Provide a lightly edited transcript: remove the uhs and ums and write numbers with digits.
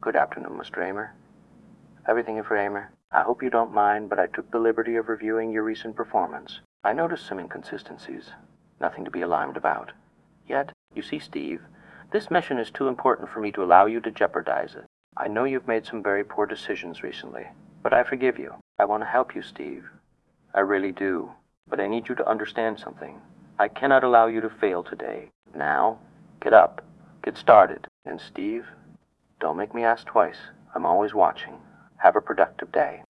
Good afternoon, Mr. Amer. Everything for Amer. I hope you don't mind, but I took the liberty of reviewing your recent performance. I noticed some inconsistencies. Nothing to be alarmed about. Yet, you see, Steve, this mission is too important for me to allow you to jeopardize it. I know you've made some very poor decisions recently, but I forgive you. I want to help you, Steve. I really do. But I need you to understand something. I cannot allow you to fail today. Now, get up. Get started. And Steve, don't make me ask twice. I'm always watching. Have a productive day.